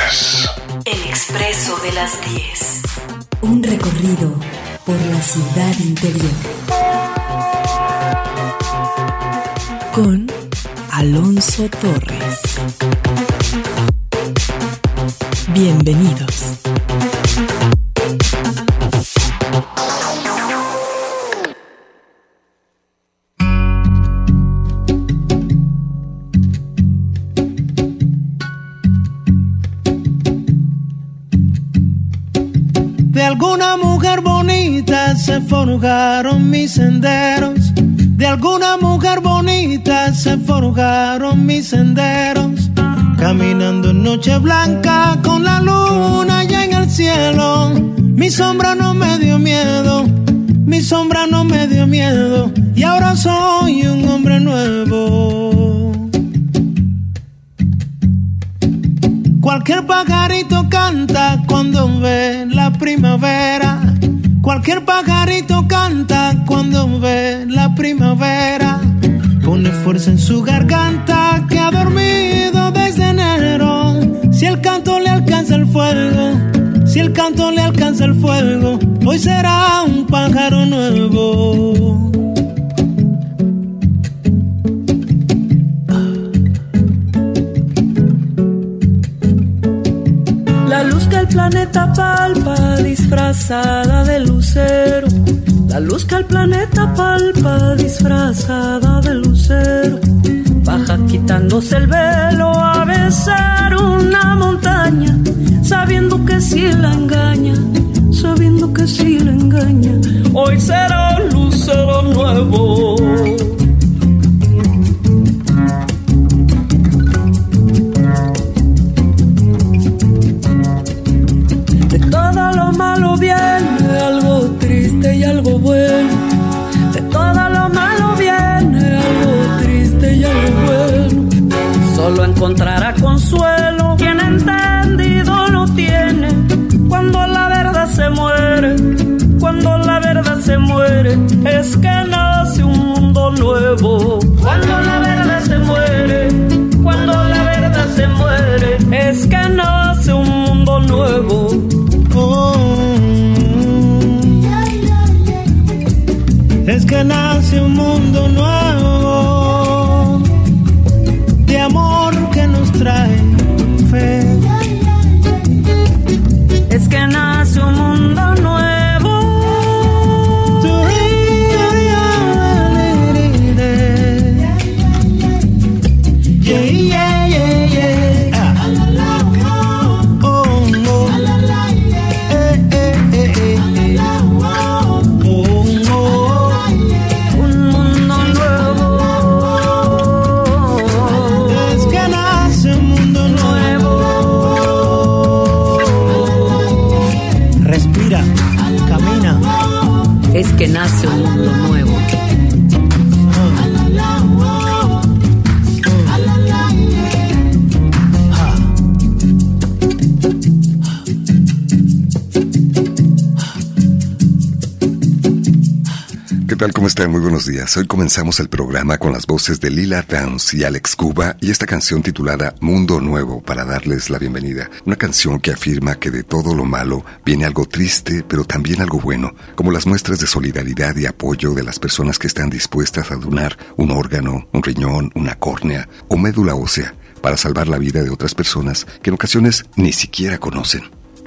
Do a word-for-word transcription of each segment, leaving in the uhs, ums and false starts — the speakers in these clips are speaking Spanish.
diez. El expreso de las diez. Un recorrido por la ciudad interior. Con Alonso Torres. Bienvenidos. De alguna mujer bonita se forjaron mis senderos. De alguna mujer bonita se forjaron mis senderos. Caminando en noche blanca con la luna ya en el cielo. Mi sombra no me dio miedo, mi sombra no me dio miedo. Y ahora soy un hombre nuevo. Cualquier pajarito canta cuando ve la primavera. Cualquier pajarito canta cuando ve la primavera. Pone fuerza en su garganta que ha dormido desde enero. Si el canto le alcanza el fuego, si el canto le alcanza el fuego, hoy será un pájaro nuevo. La luz que el planeta palpa disfrazada de lucero. La luz que el planeta palpa disfrazada de lucero. Baja quitándose el velo a besar una montaña, sabiendo que si la engaña, sabiendo que si la engaña, hoy será un lucero nuevo. De todo lo malo viene algo triste y algo bueno. De todo lo malo viene algo triste y algo bueno. Solo encontrará consuelo quien entendido lo tiene. Cuando la verdad se muere, cuando la verdad se muere, es que nace un mundo nuevo. Cuando la verdad se muere, cuando la verdad se muere, es que nace un mundo nuevo. Oh, es que nace un mundo nuevo de amor que nos trae fe. Es que nace un mundo nuevo. Yeah, yeah, yeah, yeah. Ah. Oh, oh. Eh, eh, eh, eh, eh. Oh, oh. Un mundo nuevo. Es que nace un mundo nuevo. Respira, camina. Es que nace un mundo nuevo. ¿Qué tal? ¿Cómo están? Muy buenos días. Hoy comenzamos el programa con las voces de Lila Downs y Alex Cuba y esta canción titulada Mundo Nuevo para darles la bienvenida. Una canción que afirma que de todo lo malo viene algo triste, pero también algo bueno, como las muestras de solidaridad y apoyo de las personas que están dispuestas a donar un órgano, un riñón, una córnea o médula ósea para salvar la vida de otras personas que en ocasiones ni siquiera conocen.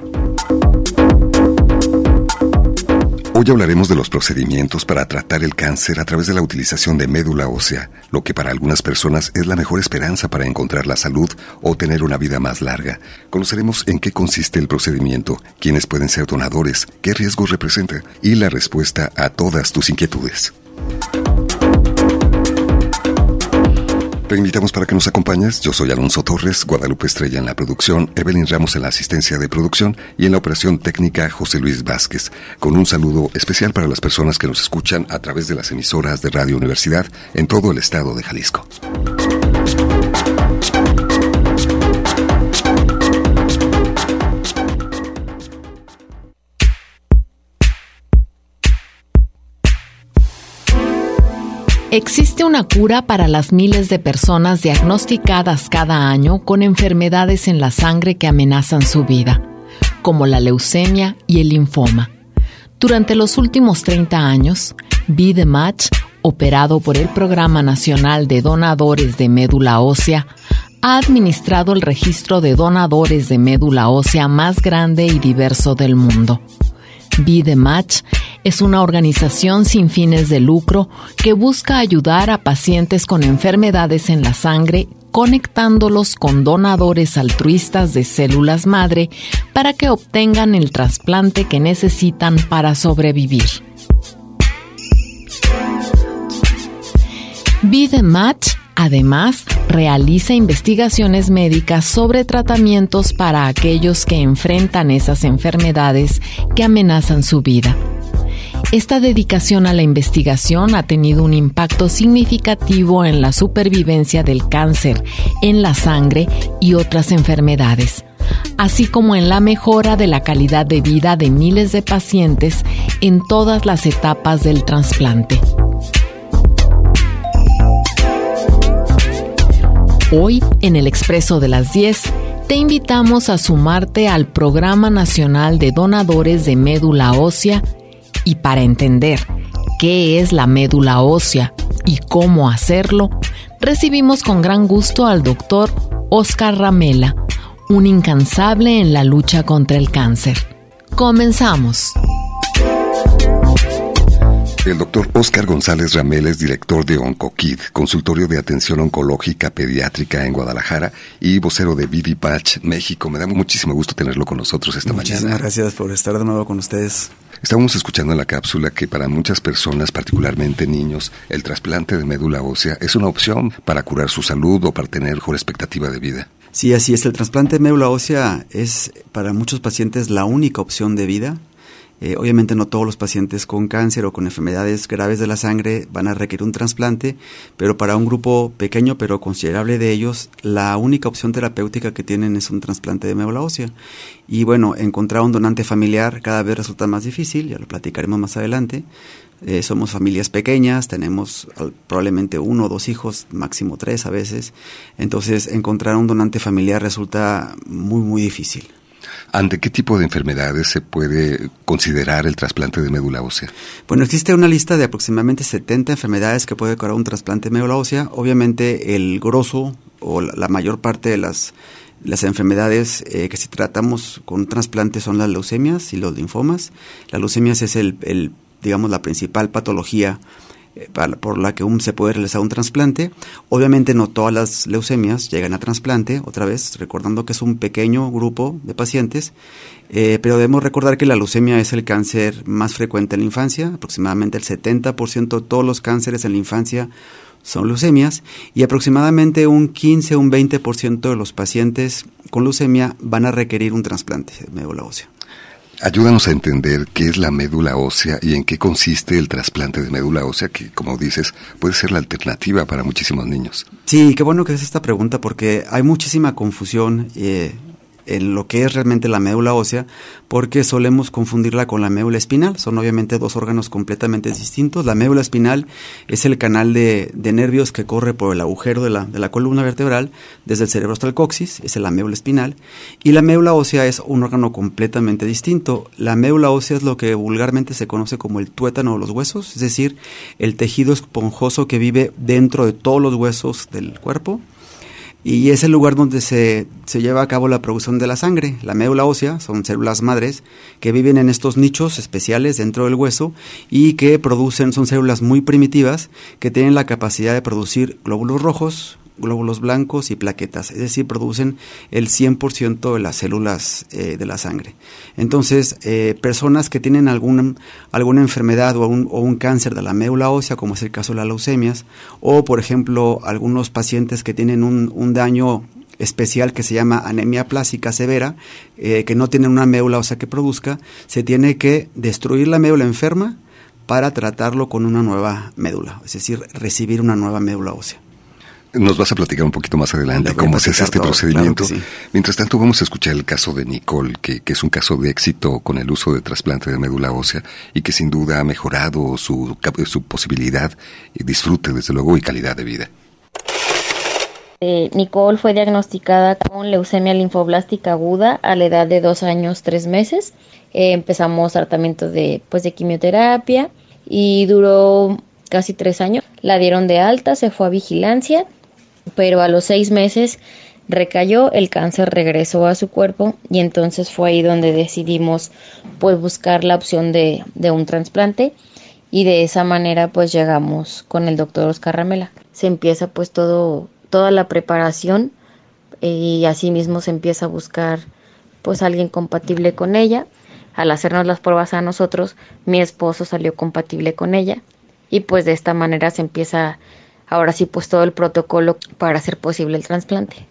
Hoy hablaremos de los procedimientos para tratar el cáncer a través de la utilización de médula ósea, lo que para algunas personas es la mejor esperanza para encontrar la salud o tener una vida más larga. Conoceremos en qué consiste el procedimiento, quiénes pueden ser donadores, qué riesgos representa y la respuesta a todas tus inquietudes. Te invitamos para que nos acompañes. Yo soy Alonso Torres, Guadalupe Estrella en la producción, Evelyn Ramos en la asistencia de producción y en la operación técnica José Luis Vázquez. Con un saludo especial para las personas que nos escuchan a través de las emisoras de Radio Universidad en todo el estado de Jalisco. Existe una cura para las miles de personas diagnosticadas cada año con enfermedades en la sangre que amenazan su vida, como la leucemia y el linfoma. Durante los últimos treinta años, Be The Match, operado por el Programa Nacional de Donadores de Médula Ósea, ha administrado el registro de donadores de médula ósea más grande y diverso del mundo. Be The Match es una organización sin fines de lucro que busca ayudar a pacientes con enfermedades en la sangre, conectándolos con donadores altruistas de células madre para que obtengan el trasplante que necesitan para sobrevivir. Be The Match, además, realiza investigaciones médicas sobre tratamientos para aquellos que enfrentan esas enfermedades que amenazan su vida. Esta dedicación a la investigación ha tenido un impacto significativo en la supervivencia del cáncer en la sangre y otras enfermedades, así como en la mejora de la calidad de vida de miles de pacientes en todas las etapas del trasplante. Hoy, en el Expreso de las diez, te invitamos a sumarte al Programa Nacional de Donadores de Médula Ósea y para entender qué es la médula ósea y cómo hacerlo, recibimos con gran gusto al doctor Óscar Ramela, un incansable en la lucha contra el cáncer. Comenzamos. El doctor Óscar González Ramela es director de OncoKid, consultorio de atención oncológica pediátrica en Guadalajara y vocero de Be The Match México. Me da muchísimo gusto tenerlo con nosotros esta Muchísimas mañana. Muchísimas gracias por estar de nuevo con ustedes. Estábamos escuchando en la cápsula que para muchas personas, particularmente niños, el trasplante de médula ósea es una opción para curar su salud o para tener mejor expectativa de vida. Sí, así es. El trasplante de médula ósea es para muchos pacientes la única opción de vida. Eh, obviamente no todos los pacientes con cáncer o con enfermedades graves de la sangre van a requerir un trasplante, pero para un grupo pequeño pero considerable de ellos, la única opción terapéutica que tienen es un trasplante de médula ósea. Y bueno, encontrar un donante familiar cada vez resulta más difícil, ya lo platicaremos más adelante. Eh, somos familias pequeñas, tenemos probablemente uno o dos hijos, máximo tres a veces, entonces encontrar un donante familiar resulta muy muy difícil. ¿Ante qué tipo de enfermedades se puede considerar el trasplante de médula ósea? Bueno, existe una lista de aproximadamente setenta enfermedades que puede curar un trasplante de médula ósea. Obviamente el grosso o la mayor parte de las, las enfermedades eh, que si tratamos con un trasplante son las leucemias y los linfomas. Las leucemias es el, el digamos la principal patología por la que un, se puede realizar un trasplante. Obviamente no todas las leucemias llegan a trasplante, otra vez recordando que es un pequeño grupo de pacientes, eh, pero debemos recordar que la leucemia es el cáncer más frecuente en la infancia. Aproximadamente el setenta por ciento de todos los cánceres en la infancia son leucemias y aproximadamente un quince a un veinte por ciento de los pacientes con leucemia van a requerir un trasplante de médula ósea. Ayúdanos a entender qué es la médula ósea y en qué consiste el trasplante de médula ósea, que, como dices, puede ser la alternativa para muchísimos niños. Sí, qué bueno que haces esta pregunta porque hay muchísima confusión eh, en lo que es realmente la médula ósea, porque solemos confundirla con la médula espinal. Son obviamente dos órganos completamente distintos. La médula espinal es el canal de, de nervios que corre por el agujero de la, de la columna vertebral, desde el cerebro hasta el coxis, esa es la médula espinal. Y la médula ósea es un órgano completamente distinto. La médula ósea es lo que vulgarmente se conoce como el tuétano de los huesos, es decir, el tejido esponjoso que vive dentro de todos los huesos del cuerpo. Y es el lugar donde se, se lleva a cabo la producción de la sangre. La médula ósea son células madres que viven en estos nichos especiales dentro del hueso y que producen, son células muy primitivas que tienen la capacidad de producir glóbulos rojos, glóbulos blancos y plaquetas, es decir, producen el cien por ciento de las células eh, de la sangre. Entonces, eh, personas que tienen algún, alguna enfermedad o un, o un cáncer de la médula ósea, como es el caso de las leucemias, o por ejemplo, algunos pacientes que tienen un, un daño especial que se llama anemia plástica severa, eh, que no tienen una médula ósea que produzca, se tiene que destruir la médula enferma para tratarlo con una nueva médula, es decir, recibir una nueva médula ósea. Nos vas a platicar un poquito más adelante cómo se hace este todo, procedimiento. Claro sí. Mientras tanto, vamos a escuchar el caso de Nicole, que, que es un caso de éxito con el uso de trasplante de médula ósea y que sin duda ha mejorado su, su posibilidad, y disfrute, desde luego, y calidad de vida. Eh, Nicole fue diagnosticada con leucemia linfoblástica aguda a la edad de dos años, tres meses. Eh, empezamos tratamiento de, pues, de quimioterapia y duró casi tres años. La dieron de alta, se fue a vigilancia, pero a los seis meses recayó, el cáncer regresó a su cuerpo y entonces fue ahí donde decidimos pues buscar la opción de, de un trasplante y de esa manera pues llegamos con el doctor Oscar Ramela. Se empieza pues todo, toda la preparación y así mismo se empieza a buscar pues alguien compatible con ella. Al hacernos las pruebas a nosotros, mi esposo salió compatible con ella y pues de esta manera se empieza ahora sí pues todo el protocolo para hacer posible el trasplante.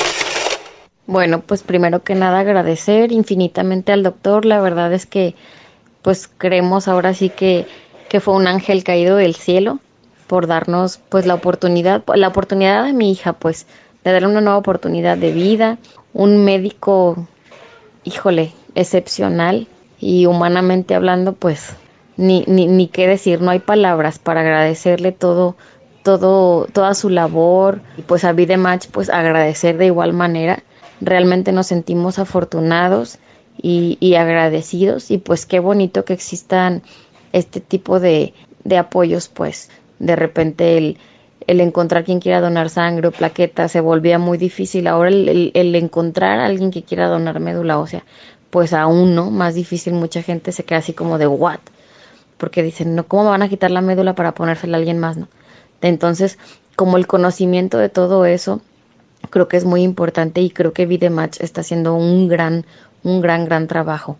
Bueno, pues primero que nada agradecer infinitamente al doctor. La verdad es que pues creemos ahora sí que, que fue un ángel caído del cielo por darnos pues la oportunidad, la oportunidad de mi hija pues de darle una nueva oportunidad de vida, un médico, híjole, excepcional y humanamente hablando pues ni, ni, ni qué decir, no hay palabras para agradecerle todo todo toda su labor y pues a Vidematch pues agradecer de igual manera. Realmente nos sentimos afortunados y, y agradecidos y pues qué bonito que existan este tipo de, de apoyos, pues de repente el, el encontrar quien quiera donar sangre o plaquetas se volvía muy difícil. Ahora el, el, el encontrar a alguien que quiera donar médula ósea pues aún no, más difícil. Mucha gente se queda así como de what, porque dicen no, ¿cómo me van a quitar la médula para ponérsela a alguien más? No. Entonces, como el conocimiento de todo eso, creo que es muy importante y creo que Vidematch está haciendo un gran, un gran, gran trabajo.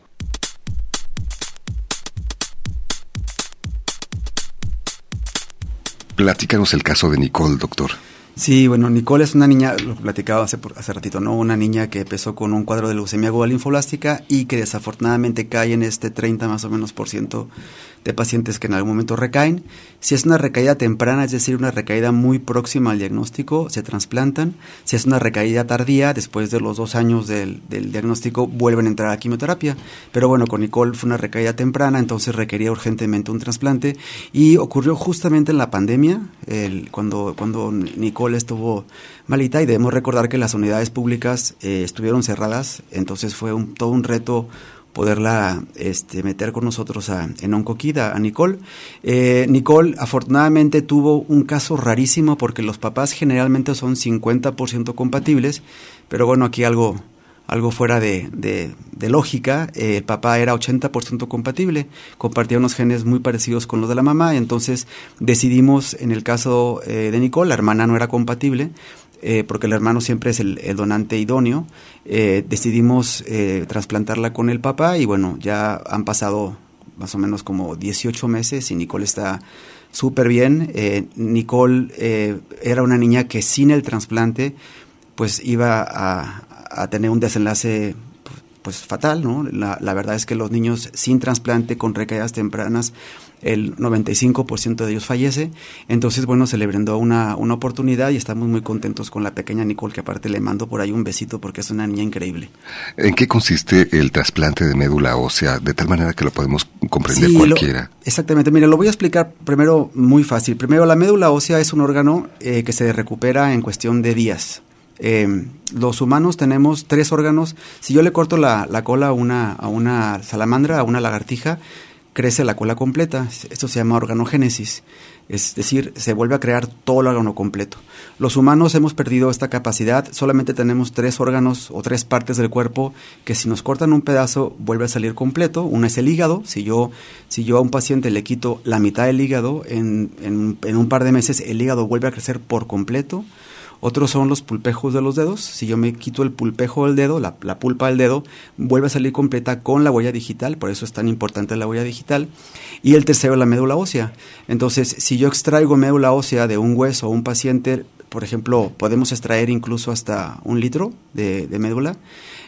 Platícanos el caso de Nicole, doctor. Sí, bueno, Nicole es una niña, lo platicaba hace, hace ratito, ¿no? Una niña que empezó con un cuadro de leucemia aguda linfoblástica y que desafortunadamente cae en este treinta más o menos por ciento de pacientes que en algún momento recaen. Si es una recaída temprana, es decir, una recaída muy próxima al diagnóstico, se trasplantan. Si es una recaída tardía, después de los dos años del, del diagnóstico, vuelven a entrar a quimioterapia. Pero bueno, con Nicole fue una recaída temprana, entonces requería urgentemente un trasplante y ocurrió justamente en la pandemia, el, cuando, cuando Nicole estuvo malita, y debemos recordar que las unidades públicas eh, estuvieron cerradas, entonces fue un, todo un reto poderla este, meter con nosotros a, en OncoKid, a, a Nicole. Eh, Nicole afortunadamente tuvo un caso rarísimo porque los papás generalmente son cincuenta por ciento compatibles, pero bueno, aquí algo, algo fuera de, de, de lógica. Eh, el papá era ochenta por ciento compatible, compartía unos genes muy parecidos con los de la mamá, entonces decidimos, en el caso eh, de Nicole, la hermana no era compatible, Eh, porque el hermano siempre es el, el donante idóneo, eh, decidimos eh, trasplantarla con el papá y bueno, ya han pasado más o menos como dieciocho meses y Nicole está súper bien. Eh, Nicole eh, era una niña que sin el trasplante pues iba a, a tener un desenlace pues fatal, ¿no? La, la verdad es que los niños sin trasplante con recaídas tempranas, el noventa y cinco por ciento de ellos fallece. Entonces, bueno, se le brindó una, una oportunidad y estamos muy contentos con la pequeña Nicole, que aparte le mando por ahí un besito porque es una niña increíble. ¿En qué consiste el trasplante de médula ósea? De tal manera que lo podemos comprender sí, cualquiera. Lo, exactamente, mira, lo voy a explicar primero muy fácil. Primero, la médula ósea es un órgano eh, que se recupera en cuestión de días. Eh, los humanos tenemos tres órganos. Si yo le corto la, la cola a una, a una salamandra, a una lagartija, crece la cola completa. Esto se llama organogénesis, es decir, se vuelve a crear todo el órgano completo. Los humanos hemos perdido esta capacidad, solamente tenemos tres órganos o tres partes del cuerpo que si nos cortan un pedazo vuelve a salir completo. Uno es el hígado. Si yo, si yo a un paciente le quito la mitad del hígado, en, en, en un par de meses el hígado vuelve a crecer por completo. Otros son los pulpejos de los dedos. Si yo me quito el pulpejo del dedo, la, la pulpa del dedo, vuelve a salir completa con la huella digital, por eso es tan importante la huella digital. Y el tercero es la médula ósea. Entonces, si yo extraigo médula ósea de un hueso o un paciente, por ejemplo, podemos extraer incluso hasta un litro de, de médula.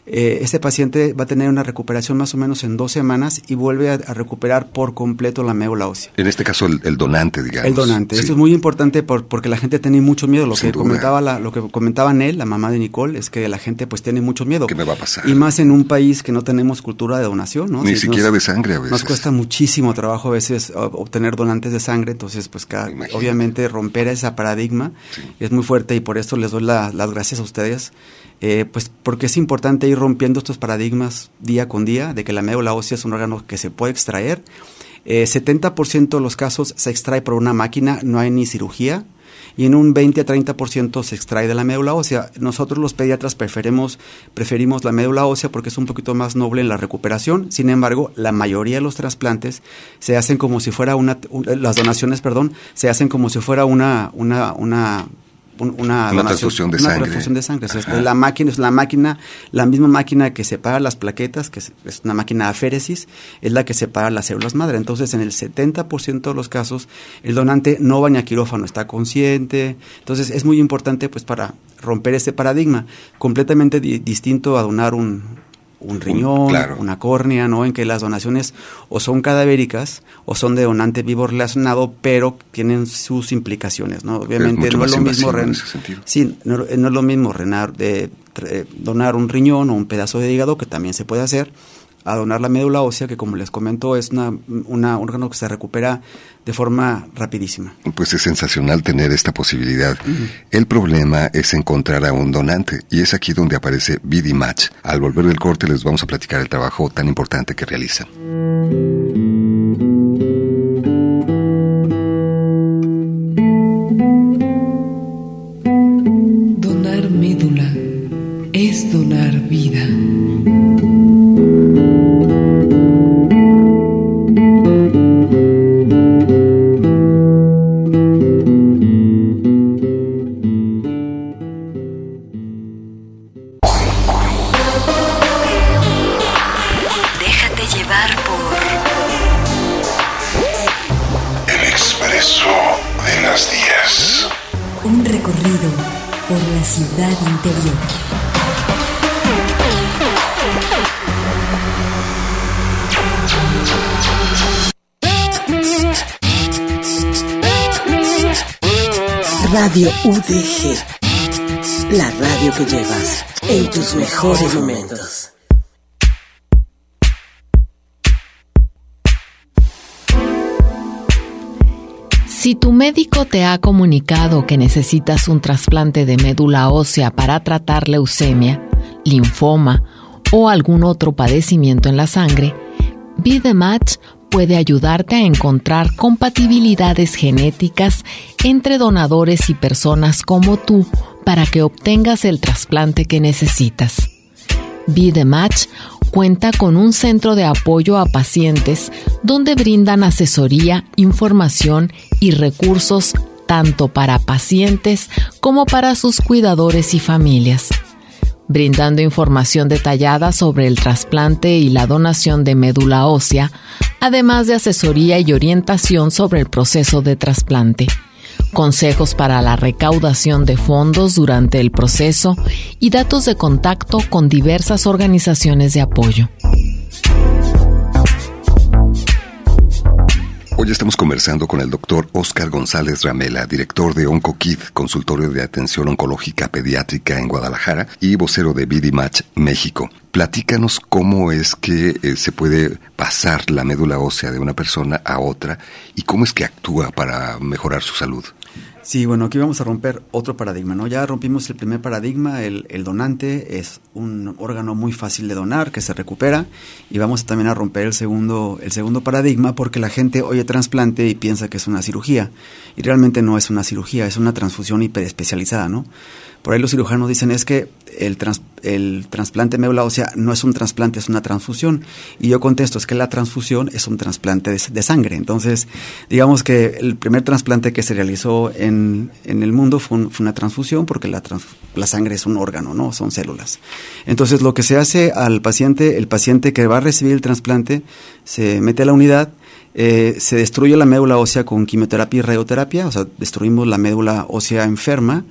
eh, este paciente va a tener una recuperación más o menos en dos semanas y vuelve a, a recuperar por completo la médula ósea. En este caso el, el donante, digamos. El donante. Sí. Esto es muy importante por, porque la gente tiene mucho miedo. Lo Sin que duda. comentaba la, lo que comentaba Nel, la mamá de Nicole, es que la gente pues tiene mucho miedo. ¿Qué me va a pasar? Y más en un país que no tenemos cultura de donación, ¿no? Ni Si siquiera nos, de sangre a veces. Nos cuesta muchísimo trabajo a veces obtener donantes de sangre, entonces pues cada, obviamente romper ese paradigma sí. es muy fuerte y por eso les doy la, las gracias a ustedes, eh, pues porque es importante ir rompiendo estos paradigmas día con día de que la médula ósea es un órgano que se puede extraer. Eh, setenta por ciento de los casos se extrae por una máquina, no hay ni cirugía. Y en un veinte a treinta por ciento se extrae de la médula ósea. Nosotros los pediatras preferimos, preferimos la médula ósea porque es un poquito más noble en la recuperación. Sin embargo, la mayoría de los trasplantes se hacen como si fuera una, un, las donaciones, perdón, se hacen como si fuera una, una, una Una, una donación, transfusión de una sangre. transfusión de sangre. O sea, es la máquina es la máquina, la misma máquina que separa las plaquetas, que es, es una máquina de aféresis, es la que separa las células madre. Entonces, en el setenta por ciento de los casos, el donante no va ni a quirófano, está consciente. Entonces, es muy importante pues para romper ese paradigma, completamente di- distinto a donar un un riñón, claro. una córnea, ¿no? En que las donaciones o son cadavéricas o son de donante vivo relacionado, pero tienen sus implicaciones, ¿no? Obviamente es no es lo mismo ren- ren- sí, no, no es lo mismo renar, de, de, donar un riñón o un pedazo de hígado, que también se puede hacer, a donar la médula ósea, que como les comento es una, una órgano que se recupera de forma rapidísima. Pues es sensacional tener esta posibilidad. Uh-huh. El problema es encontrar a un donante, y es aquí donde aparece B D Match. Al volver del corte les vamos a platicar el trabajo tan importante que realizan. Donar médula es donar vida. Por la ciudad interior. Radio U D G, la radio que llevas en tus mejores momentos. Si tu médico te ha comunicado que necesitas un trasplante de médula ósea para tratar leucemia, linfoma o algún otro padecimiento en la sangre, B D Match puede ayudarte a encontrar compatibilidades genéticas entre donadores y personas como tú para que obtengas el trasplante que necesitas. B D Match cuenta con un centro de apoyo a pacientes donde brindan asesoría, información y recursos tanto para pacientes como para sus cuidadores y familias, brindando información detallada sobre el trasplante y la donación de médula ósea, además de asesoría y orientación sobre el proceso de trasplante, consejos para la recaudación de fondos durante el proceso y datos de contacto con diversas organizaciones de apoyo. Hoy estamos conversando con el doctor Óscar González Ramela, director de OncoKid, consultorio de atención oncológica pediátrica en Guadalajara y vocero de B D Match México. Platícanos cómo es que eh, se puede pasar la médula ósea de una persona a otra y cómo es que actúa para mejorar su salud. Sí, bueno, aquí vamos a romper otro paradigma, ¿no? Ya rompimos el primer paradigma, el, el donante es un órgano muy fácil de donar, que se recupera, y vamos también a romper el segundo, el segundo paradigma, porque la gente oye trasplante y piensa que es una cirugía, y realmente no es una cirugía, es una transfusión hiperespecializada, ¿no? Por ahí los cirujanos dicen es que el, trans, el trasplante de médula ósea no es un trasplante, es una transfusión. Y yo contesto, es que la transfusión es un trasplante de, de sangre. Entonces, digamos que el primer trasplante que se realizó en, en el mundo fue, un, fue una transfusión, porque la, trans, la sangre es un órgano, ¿no? Son células. Entonces, lo que se hace al paciente, el paciente que va a recibir el trasplante, se mete a la unidad, eh, se destruye la médula ósea con quimioterapia y radioterapia, o sea, destruimos la médula ósea enferma,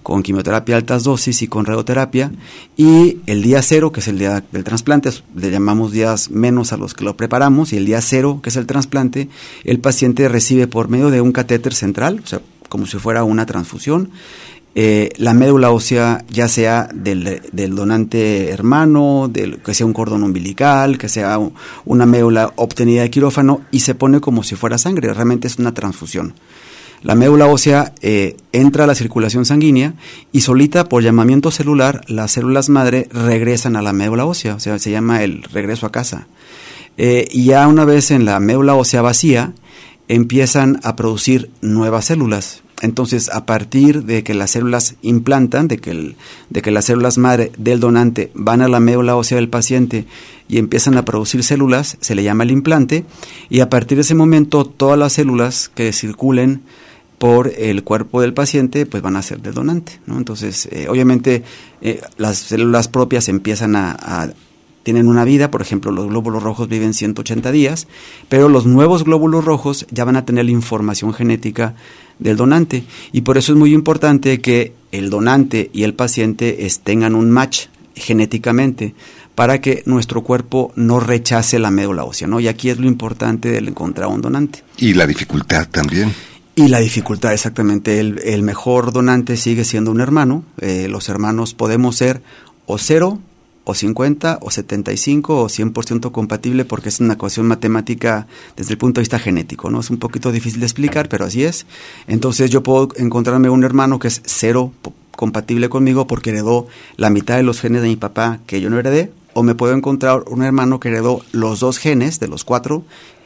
con quimioterapia a altas dosis y con radioterapia, y el día cero, que es el día del trasplante, le llamamos días menos a los que lo preparamos, y el día cero, que es el trasplante, el paciente recibe por medio de un catéter central, o sea, como si fuera una transfusión, eh, la médula ósea, ya sea del, del donante hermano, del, que sea un cordón umbilical, que sea un, una médula obtenida de quirófano, y se pone como si fuera sangre, realmente es una transfusión. La médula ósea eh, entra a la circulación sanguínea y solita, por llamamiento celular, las células madre regresan a la médula ósea, o sea, se llama el regreso a casa. Eh, y ya una vez en la médula ósea vacía, empiezan a producir nuevas células. Entonces, a partir de que las células implantan, de que, el, de que las células madre del donante van a la médula ósea del paciente y empiezan a producir células, se le llama el implante, y a partir de ese momento todas las células que circulen por el cuerpo del paciente, pues van a ser del donante, ¿no? Entonces, eh, obviamente, eh, las células propias empiezan a, a, tienen una vida, por ejemplo, los glóbulos rojos viven ciento ochenta días, pero los nuevos glóbulos rojos ya van a tener la información genética del donante, y por eso es muy importante que el donante y el paciente es, tengan un match genéticamente, para que nuestro cuerpo no rechace la médula ósea, ¿no? Y aquí es lo importante del encontrar un donante. Y la dificultad también. Y la dificultad, exactamente. El, el mejor donante sigue siendo un hermano. Eh, los hermanos podemos ser o cero, o cincuenta, o setenta y cinco, o cien por ciento compatible, porque es una ecuación matemática desde el punto de vista genético, ¿no? Es un poquito difícil de explicar, pero así es. Entonces yo puedo encontrarme un hermano que es cero compatible conmigo porque heredó la mitad de los genes de mi papá que yo no heredé, o me puedo encontrar un hermano que heredó los dos genes de los cuatro,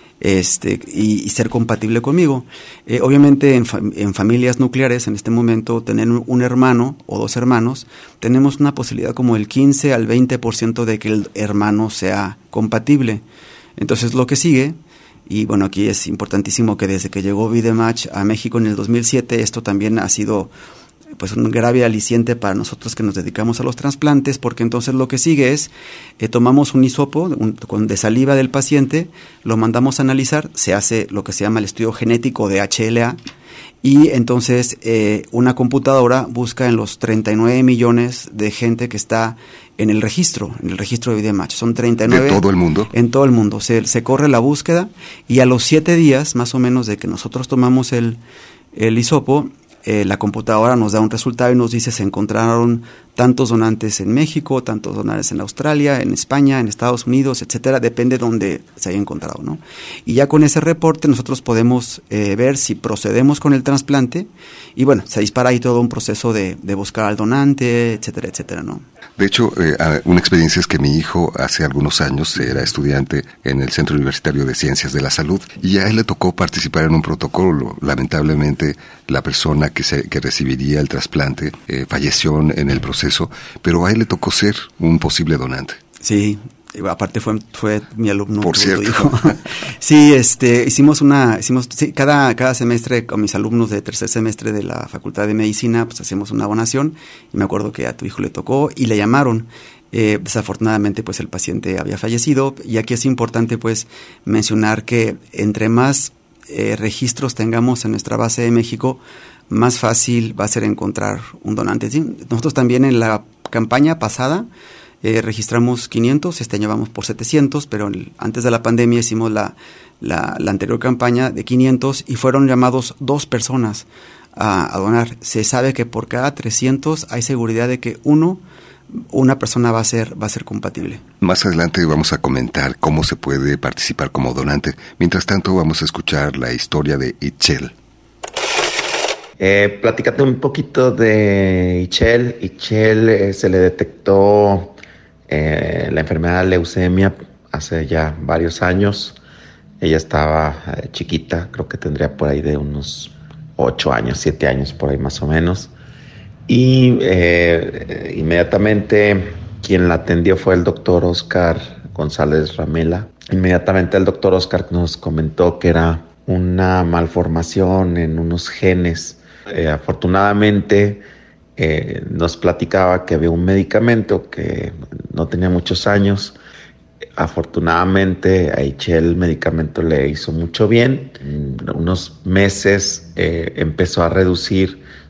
Este, y, y ser compatible conmigo. Eh, obviamente en, fa en familias nucleares en este momento tener un, un hermano o dos hermanos, tenemos una posibilidad como el quince al veinte por ciento de que el hermano sea compatible. Entonces lo que sigue, y bueno, aquí es importantísimo que desde que llegó Vidematch a México en el dos mil siete, esto también ha sido pues un grave aliciente para nosotros que nos dedicamos a los trasplantes, porque entonces lo que sigue es, eh, tomamos un hisopo un, con, de saliva del paciente, lo mandamos a analizar, se hace lo que se llama el estudio genético de H L A, y entonces eh, una computadora busca en los treinta y nueve millones de gente que está en el registro, en el registro de Vidematch. Son treinta y nueve. ¿De todo el mundo? En todo el mundo. Se, se corre la búsqueda, y a los siete días, más o menos, de que nosotros tomamos el, el hisopo, Eh, la computadora nos da un resultado y nos dice se encontraron tantos donantes en México, tantos donantes en Australia, en España, en Estados Unidos, etcétera, depende de dónde se haya encontrado, ¿no? Y ya con ese reporte nosotros podemos eh, ver si procedemos con el trasplante, y bueno, se dispara ahí todo un proceso de, de buscar al donante, etcétera, etcétera, ¿no? De hecho, eh, una experiencia es que mi hijo hace algunos años era estudiante en el Centro Universitario de Ciencias de la Salud, y a él le tocó participar en un protocolo. Lamentablemente, la persona que, se, que recibiría el trasplante eh, falleció en el proceso, pero a él le tocó ser un posible donante. Sí, aparte fue fue mi alumno. Por cierto. Hijo. Sí, este, hicimos una, hicimos, sí, cada, cada semestre con mis alumnos de tercer semestre de la Facultad de Medicina, pues hacemos una donación, y me acuerdo que a tu hijo le tocó y le llamaron. Eh, desafortunadamente, pues el paciente había fallecido, y aquí es importante, pues, mencionar que entre más eh, registros tengamos en nuestra base de México, más fácil va a ser encontrar un donante. ¿Sí? Nosotros también en la campaña pasada eh, registramos quinientos, este año vamos por setecientos, pero el, antes de la pandemia hicimos la, la, la anterior campaña de quinientos, y fueron llamados dos personas a, a donar. Se sabe que por cada trescientos hay seguridad de que uno, una persona va a ser, va a ser compatible. Más adelante vamos a comentar cómo se puede participar como donante. Mientras tanto, vamos a escuchar la historia de Itchel. Eh, platícate un poquito de Itchel. Itchel eh, se le detectó eh, la enfermedad de leucemia hace ya varios años. Ella estaba eh, chiquita, creo que tendría por ahí de unos ocho años, siete años por ahí más o menos. Y eh, inmediatamente quien la atendió fue el doctor Oscar González Ramela. Inmediatamente el doctor Oscar nos comentó que era una malformación en unos genes. Eh, afortunadamente eh, nos platicaba que había un medicamento que no tenía muchos años. Afortunadamente a Itchel el medicamento le hizo mucho bien. En unos meses eh, empezó a reducir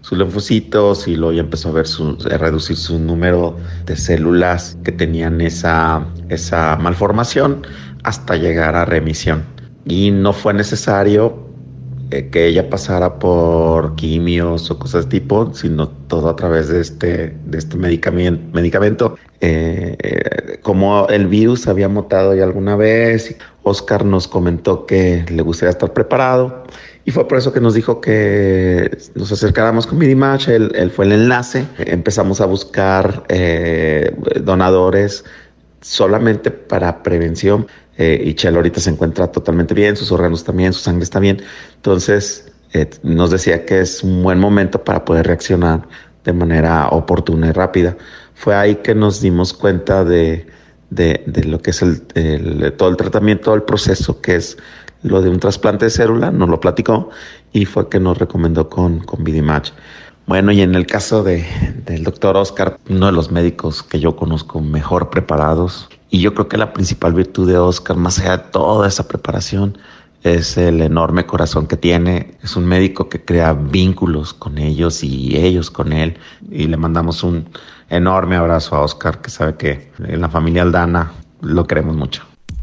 sus linfocitos y luego ya empezó a ver su, a reducir su número de células que tenían esa, esa malformación hasta llegar a remisión. Y no fue necesario eh, que ella pasara por quimios o cosas de tipo, sino todo a través de este, de este medicamento. medicamento. Eh, eh, como el virus había mutado ya alguna vez, Oscar nos comentó que le gustaría estar preparado. Y fue por eso que nos dijo que nos acercáramos con Vidimatch. Él, él fue el enlace. Empezamos a buscar eh, donadores solamente para prevención. Eh, y Chel ahorita se encuentra totalmente bien, sus órganos también, su sangre está bien. Entonces eh, nos decía que es un buen momento para poder reaccionar de manera oportuna y rápida. Fue ahí que nos dimos cuenta de, de, de lo que es el, el, todo el tratamiento, el proceso que es lo de un trasplante de célula, nos lo platicó y fue que nos recomendó con, con Vidimatch. Bueno, y en el caso de, del doctor Oscar, uno de los médicos que yo conozco mejor preparados, y yo creo que la principal virtud de Oscar, más allá de toda esa preparación, es el enorme corazón que tiene. Es un médico que crea vínculos con ellos y ellos con él, y le mandamos un enorme abrazo a Oscar, que sabe que en la familia Aldana lo queremos mucho.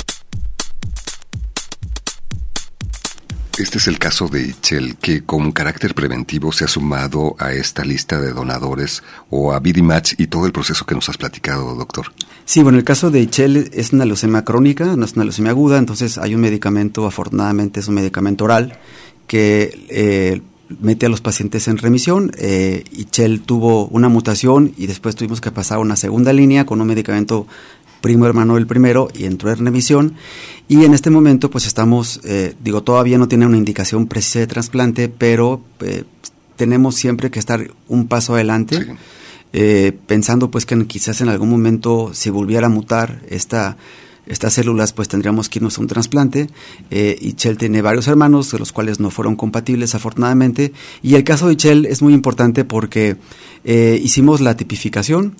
Este es el caso de Itzel, que con carácter preventivo se ha sumado a esta lista de donadores o a Vidimatch y todo el proceso que nos has platicado, doctor. Sí, bueno, el caso de Itzel es una leucemia crónica, no es una leucemia aguda, entonces hay un medicamento, afortunadamente es un medicamento oral, que eh, mete a los pacientes en remisión. Eh, Itzel tuvo una mutación y después tuvimos que pasar a una segunda línea con un medicamento primo hermano del primero y entró en remisión. Y en este momento pues estamos, eh, digo, todavía no tiene una indicación precisa de trasplante, pero eh, tenemos siempre que estar un paso adelante, sí. eh, pensando pues que quizás en algún momento si volviera a mutar esta, estas células, pues tendríamos que irnos a un trasplante. Eh, Itzel tiene varios hermanos, de los cuales no fueron compatibles afortunadamente, y el caso de Itzel es muy importante porque eh, hicimos la tipificación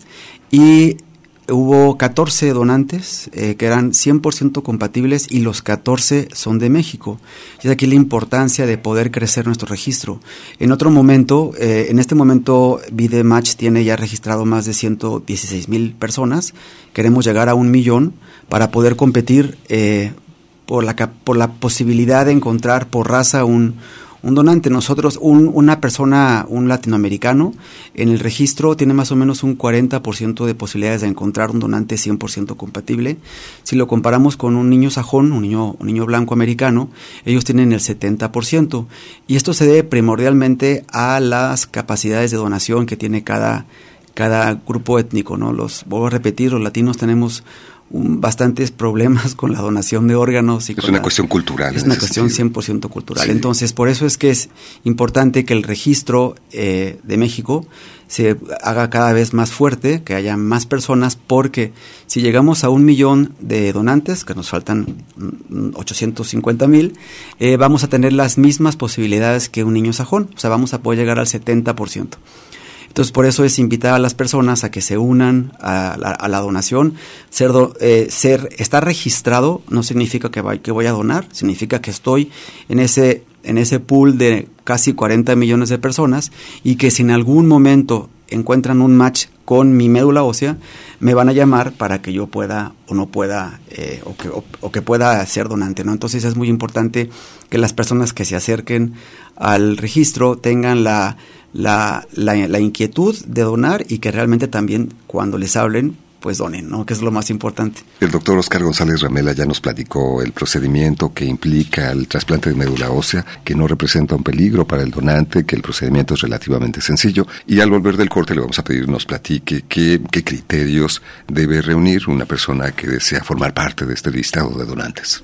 y hubo catorce donantes eh, que eran cien por ciento compatibles y los catorce son de México. Y es aquí la importancia de poder crecer nuestro registro. En otro momento, eh, en este momento Vidimatch tiene ya registrado más de ciento dieciséis mil personas. Queremos llegar a un millón para poder competir eh, por, la, por la posibilidad de encontrar por raza un Un donante. Nosotros, un, una persona, un latinoamericano, en el registro tiene más o menos un cuarenta por ciento de posibilidades de encontrar un donante cien por ciento compatible. Si lo comparamos con un niño sajón, un niño, un niño blanco americano, ellos tienen el setenta por ciento. Y esto se debe primordialmente a las capacidades de donación que tiene cada, cada grupo étnico, ¿no? Los, vuelvo a repetir, los latinos tenemos Un, bastantes problemas con la donación de órganos. Y es una la, cuestión cultural. Es una cuestión sentido. cien por ciento cultural. Sí. Entonces, por eso es que es importante que el registro eh, de México se haga cada vez más fuerte, que haya más personas, porque si llegamos a un millón de donantes, que nos faltan ochocientos cincuenta mil, eh, vamos a tener las mismas posibilidades que un niño sajón. O sea, vamos a poder llegar al setenta por ciento. Entonces, por eso es invitar a las personas a que se unan a la, a la donación. Ser, do, eh, ser, estar registrado no significa que, va, que voy a donar, significa que estoy en ese, en ese pool de casi cuarenta millones de personas y que si en algún momento encuentran un match con mi médula ósea, me van a llamar para que yo pueda o no pueda, eh, o, que, o, o que pueda ser donante, ¿no? Entonces es muy importante que las personas que se acerquen al registro tengan la La, la, la inquietud de donar y que realmente también cuando les hablen, pues donen, ¿no? Que es lo más importante. El doctor Oscar González Ramela ya nos platicó el procedimiento que implica el trasplante de médula ósea, que no representa un peligro para el donante, que el procedimiento es relativamente sencillo, y al volver del corte le vamos a pedir nos platique qué, qué criterios debe reunir una persona que desea formar parte de este listado de donantes.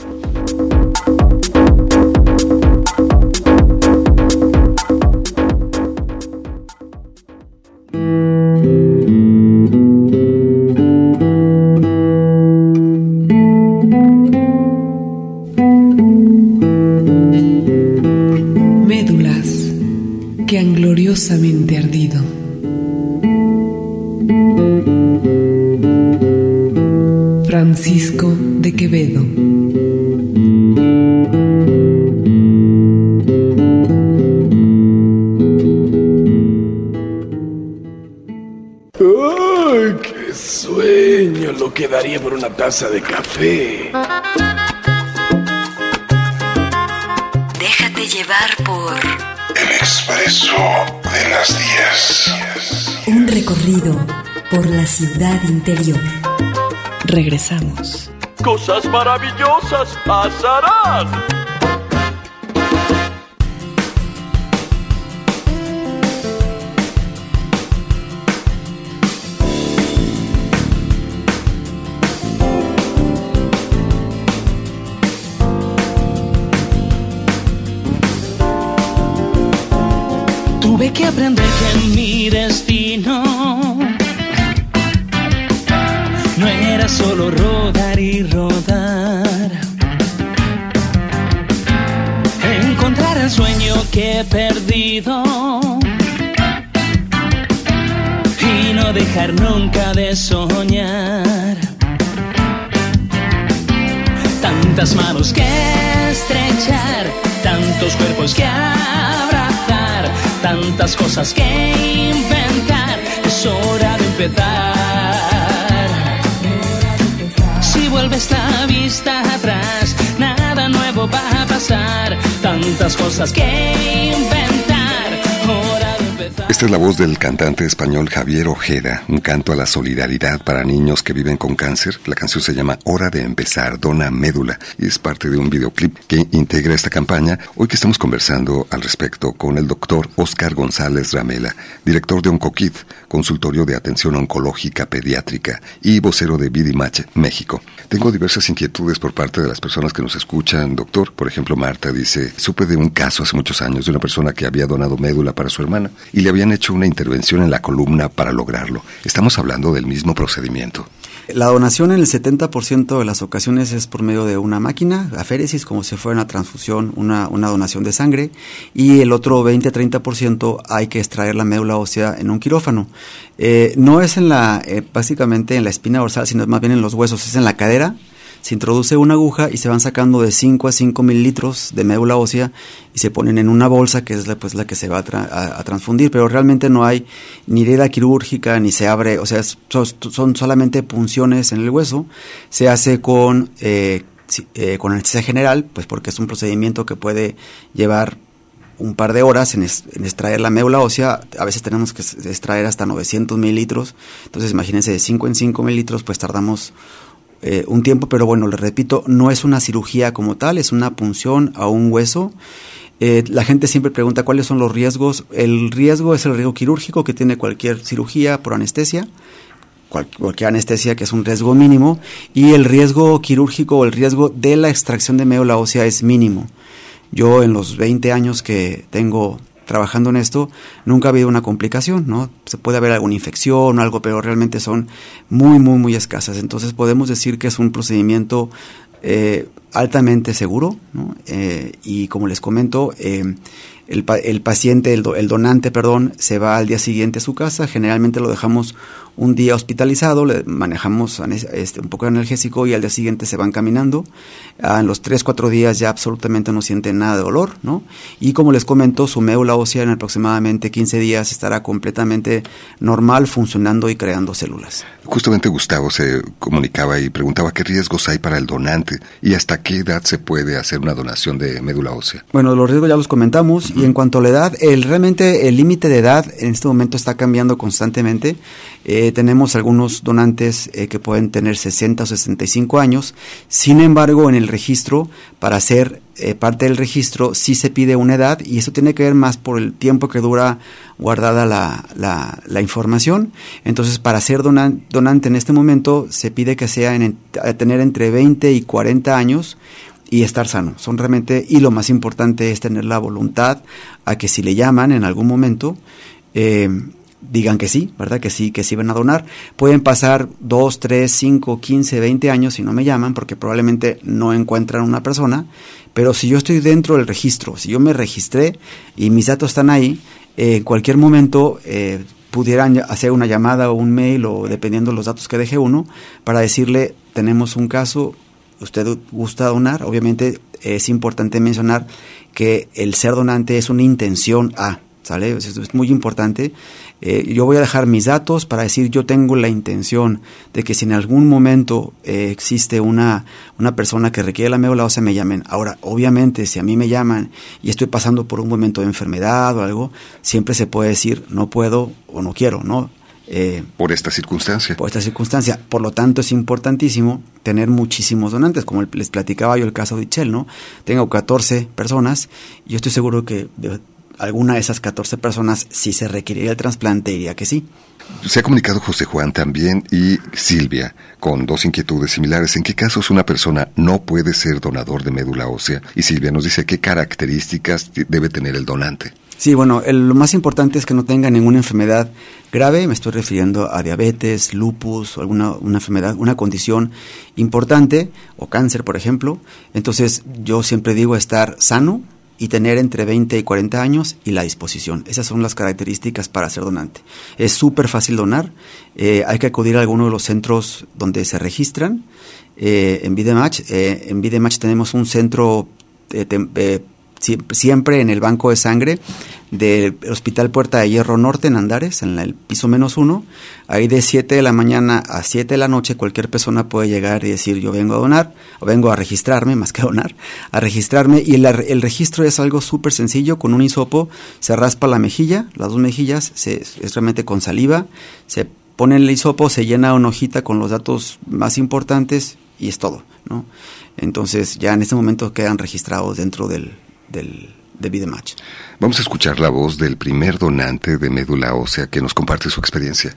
Médulas que han gloriosamente ardido. Francisco de Quevedo. que daría por una taza de café. Déjate llevar por El Expreso de las diez. Un recorrido por la ciudad interior. Regresamos. Cosas maravillosas pasarán. Tuve que aprender que mi destino no era solo rodar y rodar, encontrar el sueño que he perdido y no dejar nunca de soñar. Tantas manos que estrechar, tantos cuerpos que abrazar, tantas cosas que inventar, es hora de empezar. Si vuelves la vista atrás, nada nuevo va a pasar, tantas cosas que inventar, hora de empezar. Esta es la voz del cantante español Javier Ojeda, un canto a la solidaridad para niños que viven con cáncer. La canción se llama Hora de Empezar, Dona Médula, y es parte de un videoclip que integra esta campaña. Hoy que estamos conversando al respecto con el doctor Óscar González Ramela, director de OncoKid, consultorio de atención oncológica pediátrica y vocero de Vidimatch México. Tengo diversas inquietudes por parte de las personas que nos escuchan, doctor. Por ejemplo, Marta dice, supe de un caso hace muchos años de una persona que había donado médula para su hermana y le habían hecho una intervención en la columna para lograrlo. ¿Estamos hablando del mismo procedimiento? La donación en el setenta por ciento de las ocasiones es por medio de una máquina, aféresis, como si fuera una transfusión, una, una donación de sangre, y el otro veinte a treinta por ciento hay que extraer la médula ósea en un quirófano. Eh, no es en la, eh, básicamente en la espina dorsal, sino más bien en los huesos, es en la cadera. Se introduce una aguja y se van sacando de cinco a cinco mililitros de médula ósea y se ponen en una bolsa que es la, pues, la que se va a, tra- a, a transfundir, pero realmente no hay ni herida quirúrgica ni se abre, o sea, es, son, son solamente punciones en el hueso. Se hace con, eh, eh, con anestesia general, pues porque es un procedimiento que puede llevar un par de horas en, es, en extraer la médula ósea. A veces tenemos que extraer hasta novecientos mililitros, entonces imagínense, de cinco en cinco mililitros, pues tardamos Eh, un tiempo, pero bueno, les repito, no es una cirugía como tal, es una punción a un hueso. Eh, la gente siempre pregunta cuáles son los riesgos. El riesgo es el riesgo quirúrgico que tiene cualquier cirugía por anestesia, cual, cualquier anestesia, que es un riesgo mínimo, y el riesgo quirúrgico o el riesgo de la extracción de médula ósea es mínimo. Yo en los veinte años que tengo trabajando en esto, nunca ha habido una complicación, ¿no? Se puede haber alguna infección o algo, pero realmente son muy, muy, muy escasas. Entonces podemos decir que es un procedimiento eh, altamente seguro, ¿no? Eh, y como les comento, eh, el, el paciente, el, do, el donante, perdón, se va al día siguiente a su casa. Generalmente lo dejamos un día hospitalizado, le manejamos este, un poco de analgésico y al día siguiente se van caminando. Ah, en los tres, cuatro días ya absolutamente no sienten nada de dolor, ¿no? Y como les comento, su médula ósea en aproximadamente quince días estará completamente normal, funcionando y creando células. Justamente Gustavo se comunicaba y preguntaba qué riesgos hay para el donante y hasta qué edad se puede hacer una donación de médula ósea. Bueno, los riesgos ya los comentamos. Uh-huh. Y en cuanto a la edad, el realmente el límite de edad en este momento está cambiando constantemente. Eh, tenemos algunos donantes eh, que pueden tener sesenta o sesenta y cinco años. Sin embargo, en el registro, para hacer eh, parte del registro, sí se pide una edad, y eso tiene que ver más por el tiempo que dura guardada la, la, la información. Entonces, para ser donan, donante en este momento, se pide que sea en, a tener entre veinte y cuarenta años y estar sano. Son realmente, y lo más importante es tener la voluntad a que si le llaman en algún momento, eh, digan que sí, ¿verdad? Que sí, que sí van a donar. Pueden pasar dos, tres, cinco, quince, veinte años y no me llaman porque probablemente no encuentran una persona, pero si yo estoy dentro del registro, si yo me registré y mis datos están ahí, eh, en cualquier momento eh, pudieran hacer una llamada o un mail, o dependiendo de los datos que deje uno, para decirle, tenemos un caso, usted gusta donar. Obviamente es importante mencionar que el ser donante es una intención a, ¿sale? Eso es muy importante. Eh, yo voy a dejar mis datos para decir yo tengo la intención de que si en algún momento eh, existe una, una persona que requiere la médula ósea, me llamen. Ahora, obviamente, si a mí me llaman y estoy pasando por un momento de enfermedad o algo, siempre se puede decir no puedo o no quiero, ¿no? Eh, por esta circunstancia. Por esta circunstancia. Por lo tanto, es importantísimo tener muchísimos donantes, como les platicaba yo el caso de Itchel, ¿no? Tengo catorce personas y yo estoy seguro que de alguna de esas catorce personas, si se requeriría el trasplante, diría que sí. Se ha comunicado José Juan también y Silvia con dos inquietudes similares. ¿En qué casos una persona no puede ser donador de médula ósea? Y Silvia nos dice qué características debe tener el donante. Sí, bueno, el, lo más importante es que no tenga ninguna enfermedad grave. Me estoy refiriendo a diabetes, lupus, o alguna una enfermedad, una condición importante, o cáncer, por ejemplo. Entonces, yo siempre digo estar sano y tener entre veinte y cuarenta años y la disposición. Esas son las características para ser donante. Es súper fácil donar. Eh, hay que acudir a alguno de los centros donde se registran. Eh, en VideMatch, eh, en VideMatch tenemos un centro eh, tem, eh, siempre en el banco de sangre del Hospital Puerta de Hierro Norte en Andares, en el piso menos uno. Ahí de siete de la mañana a siete de la noche cualquier persona puede llegar y decir yo vengo a donar, o vengo a registrarme, más que a donar, a registrarme, y el, el registro es algo súper sencillo. Con un hisopo se raspa la mejilla, las dos mejillas, se, es realmente con saliva, se pone el hisopo, se llena una hojita con los datos más importantes y es todo, ¿no? Entonces ya en este momento quedan registrados dentro del del de VideMatch. Vamos a escuchar la voz del primer donante de médula ósea que nos comparte su experiencia.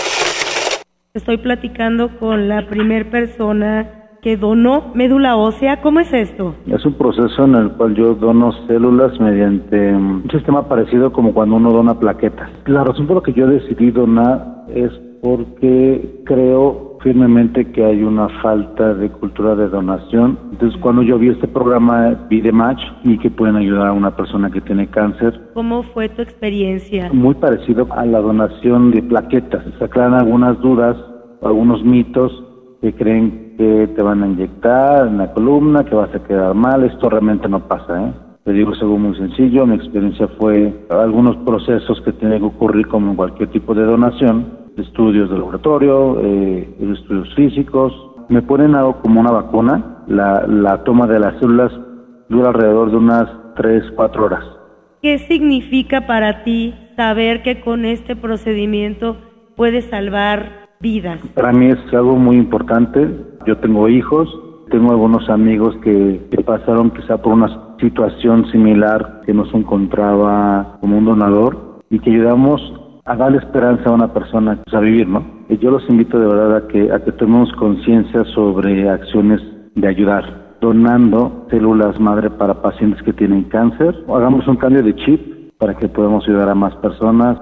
Estoy platicando con la primer persona que donó médula ósea. ¿Cómo es esto? Es un proceso en el cual yo dono células mediante un sistema parecido como cuando uno dona plaquetas. La razón por la que yo decidí donar es porque creo firmemente que hay una falta de cultura de donación. Entonces, cuando yo vi este programa VideMatch y que pueden ayudar a una persona que tiene cáncer. ¿Cómo fue tu experiencia? Muy parecido a la donación de plaquetas. Se aclaran algunas dudas, algunos mitos que creen que te van a inyectar en la columna, que vas a quedar mal. Esto realmente no pasa, ¿eh? Te digo, es algo muy sencillo. Mi experiencia fue algunos procesos que tienen que ocurrir como en cualquier tipo de donación. Estudios de laboratorio, eh, estudios físicos. Me ponen algo como una vacuna. La, la toma de las células dura alrededor de unas tres, cuatro horas. ¿Qué significa para ti saber que con este procedimiento puedes salvar vidas? Para mí es algo muy importante. Yo tengo hijos, tengo algunos amigos que, que pasaron quizá por una situación similar, que no se encontraba como un donador y que ayudamos a darle esperanza a una persona a vivir, ¿no? Y yo los invito de verdad a que, a que tomemos conciencia sobre acciones de ayudar, donando células madre para pacientes que tienen cáncer. Hagamos un cambio de chip para que podamos ayudar a más personas.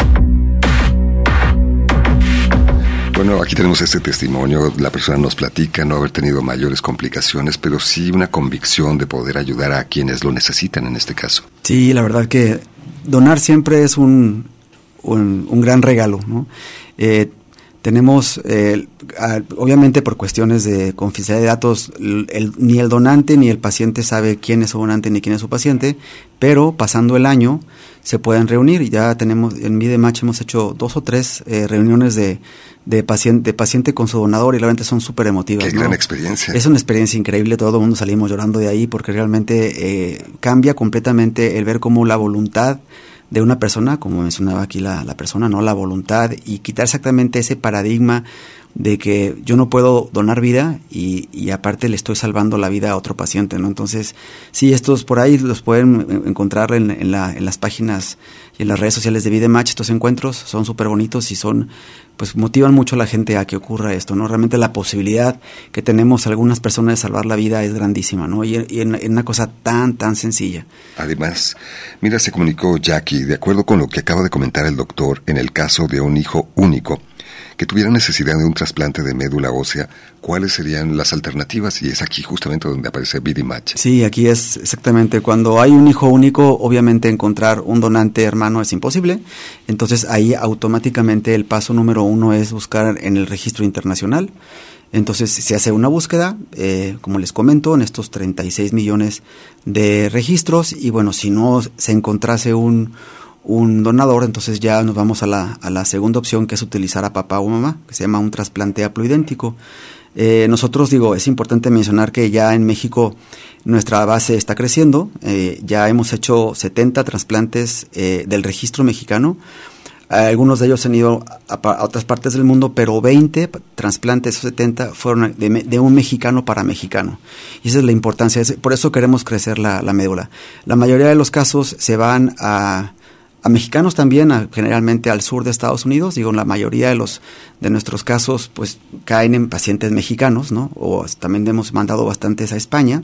Bueno, aquí tenemos este testimonio. La persona nos platica no haber tenido mayores complicaciones, pero sí una convicción de poder ayudar a quienes lo necesitan en este caso. Sí, la verdad que donar siempre es un... Un, un gran regalo, ¿no? Eh, tenemos, eh, a, obviamente por cuestiones de confidencialidad de datos, el, el, ni el donante ni el paciente sabe quién es su donante ni quién es su paciente, pero pasando el año se pueden reunir y ya tenemos, en VideMatch hemos hecho dos o tres eh, reuniones de, de, paciente, de paciente con su donador y realmente son súper emotivas. Qué, ¿no? Gran experiencia. Es una experiencia increíble, todo el mundo salimos llorando de ahí porque realmente eh, cambia completamente el ver cómo la voluntad de una persona, como mencionaba aquí la, la persona, ¿no? La voluntad y quitar exactamente ese paradigma de que yo no puedo donar vida y, y aparte le estoy salvando la vida a otro paciente, ¿no? Entonces, sí, estos por ahí los pueden encontrar en, en, la, en las páginas y en las redes sociales de VideMatch. Estos encuentros son súper bonitos y son, pues motivan mucho a la gente a que ocurra esto, ¿no? Realmente la posibilidad que tenemos algunas personas de salvar la vida es grandísima, ¿no? Y, y en, en una cosa tan, tan sencilla. Además, mira, se comunicó Jackie, de acuerdo con lo que acaba de comentar el doctor, en el caso de un hijo único que tuviera necesidad de un trasplante de médula ósea, ¿cuáles serían las alternativas? Y es aquí justamente donde aparece VideMatch. Sí, aquí es exactamente. Cuando hay un hijo único, obviamente encontrar un donante hermano es imposible. Entonces ahí automáticamente el paso número uno es buscar en el registro internacional. Entonces se hace una búsqueda, eh, como les comento, en estos treinta y seis millones de registros. Y bueno, si no se encontrase un... un donador, entonces ya nos vamos a la, a la segunda opción, que es utilizar a papá o mamá, que se llama un trasplante haploidéntico. Eh, nosotros, digo, es importante mencionar que ya en México nuestra base está creciendo, eh, ya hemos hecho setenta trasplantes eh, del registro mexicano. Algunos de ellos han ido a, a otras partes del mundo, pero veinte trasplantes, esos setenta, fueron de, de un mexicano para mexicano. Y esa es la importancia, es, por eso queremos crecer la, la médula. La mayoría de los casos se van a, a mexicanos también, a, generalmente al sur de Estados Unidos. Digo, la mayoría de los de nuestros casos pues caen en pacientes mexicanos, ¿no? O también hemos mandado bastantes a España.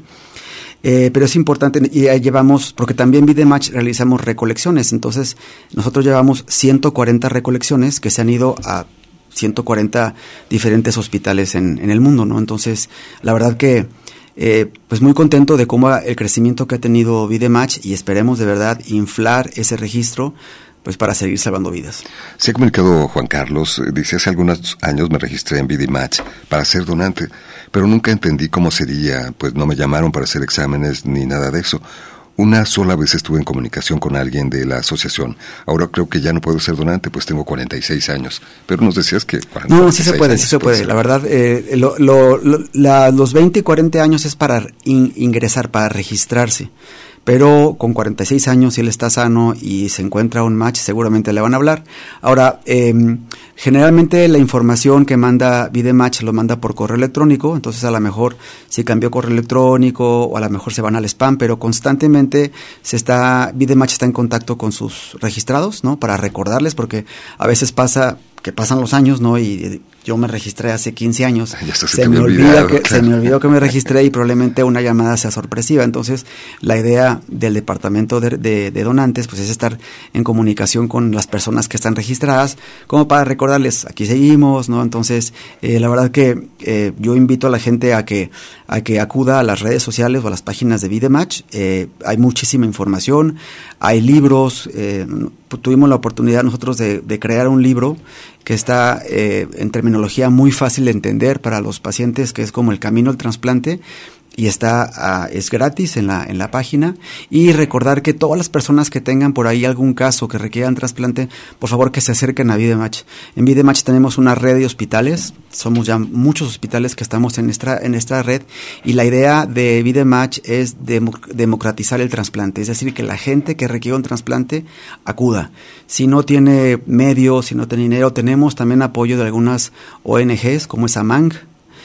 Eh, pero es importante, y ahí llevamos, porque también VideMatch realizamos recolecciones, entonces nosotros llevamos ciento cuarenta recolecciones que se han ido a ciento cuarenta diferentes hospitales en, en el mundo, ¿no? Entonces, la verdad que, eh, pues muy contento de cómo el crecimiento que ha tenido VideMatch, y esperemos de verdad inflar ese registro, pues para seguir salvando vidas. Se ha comunicado Juan Carlos, dice, hace algunos años me registré en VideMatch para ser donante, pero nunca entendí cómo sería, pues no me llamaron para hacer exámenes ni nada de eso. Una sola vez estuve en comunicación con alguien de la asociación. Ahora creo que ya no puedo ser donante, pues tengo cuarenta y seis años. Pero nos decías que... No, sí se puede, sí se puede. La verdad, eh, lo, lo, lo, la, los veinte y cuarenta años es para in, ingresar, para registrarse. Pero con cuarenta y seis años, si él está sano y se encuentra un match, seguramente le van a hablar. Ahora, eh, generalmente la información que manda VideMatch lo manda por correo electrónico, entonces a lo mejor si cambió correo electrónico o a lo mejor se van al spam, pero constantemente se está, VideMatch está en contacto con sus registrados, ¿no? Para recordarles, porque a veces pasa que pasan los años, ¿no? Y yo me registré hace quince años, se, se, me olvida que, claro. se me olvidó que me registré y probablemente una llamada sea sorpresiva. Entonces, la idea del departamento de, de, de donantes, pues es estar en comunicación con las personas que están registradas, como para recordarles, aquí seguimos, ¿no? Entonces, eh, la verdad que eh, yo invito a la gente a que, a que acuda a las redes sociales o a las páginas de VideMatch. Eh, hay muchísima información, hay libros, eh, tuvimos la oportunidad nosotros de, de crear un libro que está eh, en terminología muy fácil de entender para los pacientes, que es como el camino al trasplante, y está uh, es gratis en la en la página. Y recordar que todas las personas que tengan por ahí algún caso que requieran trasplante, por favor que se acerquen a VideMatch. En VideMatch tenemos una red de hospitales, somos ya muchos hospitales que estamos en esta en esta red, y la idea de VideMatch es democ- democratizar el trasplante, es decir, que la gente que requiere un trasplante acuda. Si no tiene medios, si no tiene dinero, tenemos también apoyo de algunas O N Ges como es AMANG,